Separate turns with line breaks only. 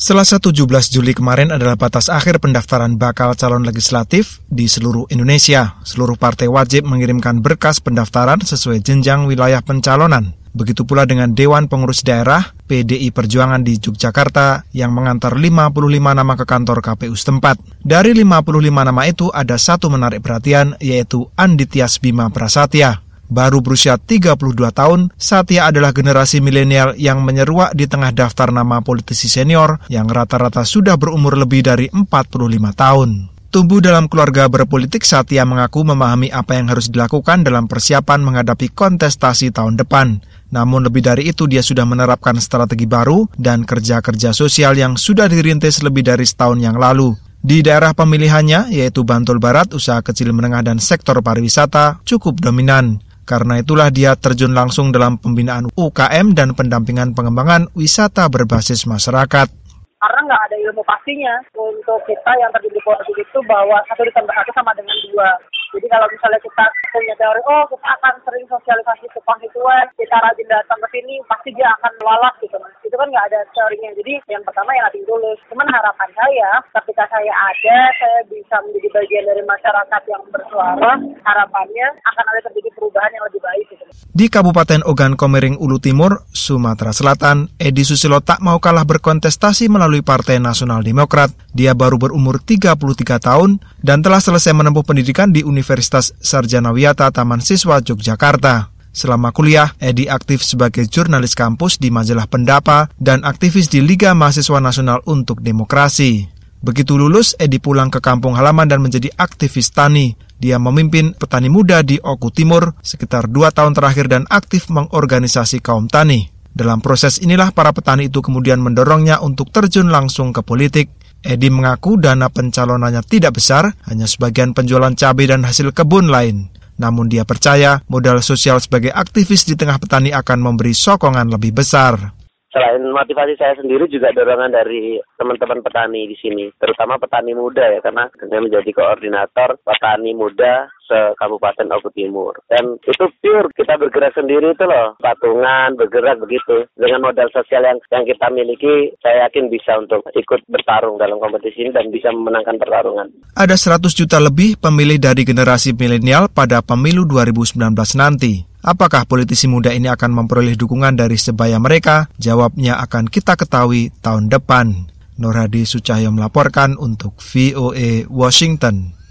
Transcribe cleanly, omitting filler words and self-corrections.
Selasa 17 Juli kemarin adalah batas akhir pendaftaran bakal calon legislatif di seluruh Indonesia. Seluruh partai wajib mengirimkan berkas pendaftaran sesuai jenjang wilayah pencalonan. Begitu pula dengan Dewan Pengurus Daerah PDI Perjuangan di Yogyakarta yang mengantar 55 nama ke kantor KPU setempat. Dari 55 nama itu ada satu menarik perhatian, yaitu Andi Tias Bima Prasetya. Baru berusia 32 tahun, Satya adalah generasi milenial yang menyeruak di tengah daftar nama politisi senior yang rata-rata sudah berumur lebih dari 45 tahun. Tumbuh dalam keluarga berpolitik, Satya mengaku memahami apa yang harus dilakukan dalam persiapan menghadapi kontestasi tahun depan. Namun lebih dari itu, dia sudah menerapkan strategi baru dan kerja-kerja sosial yang sudah dirintis lebih dari setahun yang lalu. Di daerah pemilihannya, yaitu Bantul Barat, usaha kecil menengah dan sektor pariwisata cukup dominan. Karena itulah dia terjun langsung dalam pembinaan UKM dan pendampingan pengembangan wisata berbasis masyarakat.
Karena nggak ada ilmu pastinya untuk kita yang terjadi politik itu bahwa 1 ditambah 1 sama dengan 2. Jadi kalau misalnya kita punya teori, kita akan sering sosialisasi ke konstituen, kita rajin datang ke sini, pasti dia akan lolos gitu. Itu kan nggak ada teorinya. Jadi yang pertama yang nating tulus. Cuman harapan saya, ketika saya ada, saya bisa menjadi bagian dari masyarakat yang bersuara, harapannya akan ada terjadi perubahan yang lebih baik gitu.
Di Kabupaten Ogan Komering Ulu Timur, Sumatera Selatan, Edi Susilo tak mau kalah berkontestasi melalui Partai Nasional Demokrat. Dia baru berumur 33 tahun dan telah selesai menempuh pendidikan di Universitas Sarjana Wiyata Taman Siswa Yogyakarta. Selama kuliah, Edi aktif sebagai jurnalis kampus di majalah Pendapa dan aktivis di Liga Mahasiswa Nasional untuk Demokrasi. Begitu lulus, Edi pulang ke kampung halaman dan menjadi aktivis tani. Dia memimpin petani muda di Oku Timur sekitar 2 tahun terakhir dan aktif mengorganisasi kaum tani. Dalam proses inilah para petani itu kemudian mendorongnya untuk terjun langsung ke politik. Edi mengaku dana pencalonannya tidak besar, hanya sebagian penjualan cabai dan hasil kebun lain. Namun dia percaya modal sosial sebagai aktivis di tengah petani akan memberi sokongan lebih besar.
Selain motivasi saya sendiri juga dorongan dari teman-teman petani di sini, terutama petani muda ya, karena saya menjadi koordinator petani muda se-Kabupaten Oku Timur. Dan itu pure kita bergerak sendiri itu loh, patungan, bergerak begitu. Dengan modal sosial yang kita miliki, saya yakin bisa untuk ikut bertarung dalam kompetisi ini dan bisa memenangkan pertarungan.
Ada 100 juta lebih pemilih dari generasi milenial pada pemilu 2019 nanti. Apakah politisi muda ini akan memperoleh dukungan dari sebaya mereka? Jawabnya akan kita ketahui tahun depan. Nur Hadi Sucahyo melaporkan untuk VOA Washington.